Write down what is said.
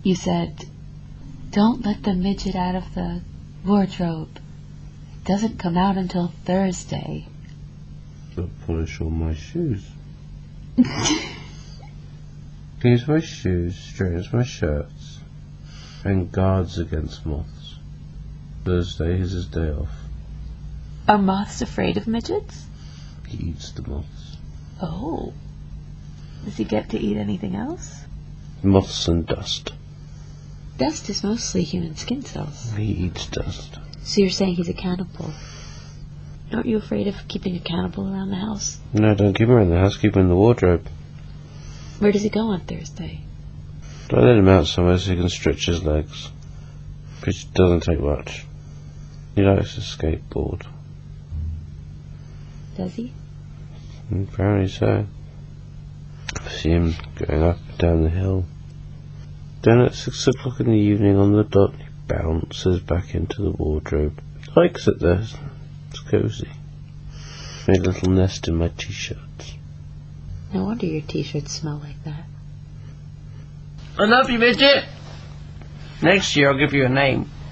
You said, don't let the midget out of the wardrobe. It doesn't come out until Thursday. But polish all my shoes. Cleans my shoes, straightens my shirts, and guards against moths. Thursday is his day off. Are moths afraid of midgets? He eats the moths. Oh. Does he get to eat anything else? Moths and dust. Dust is mostly human skin cells. He eats dust. So you're saying he's a cannibal. Aren't you afraid of keeping a cannibal around the house? No, don't keep him around the house, keep him in the wardrobe. Where does he go on Thursday? I let him out somewhere so he can stretch his legs. Which doesn't take much. He likes to skateboard. Does he? Apparently so. I see him going up and down the hill. Then at 6 o'clock in the evening on the dot, he bounces back into the wardrobe. He likes it there. It's cosy. Made a little nest in my t-shirts. No wonder your t-shirts smell like that. I love you, midget. Next year I'll give you a name.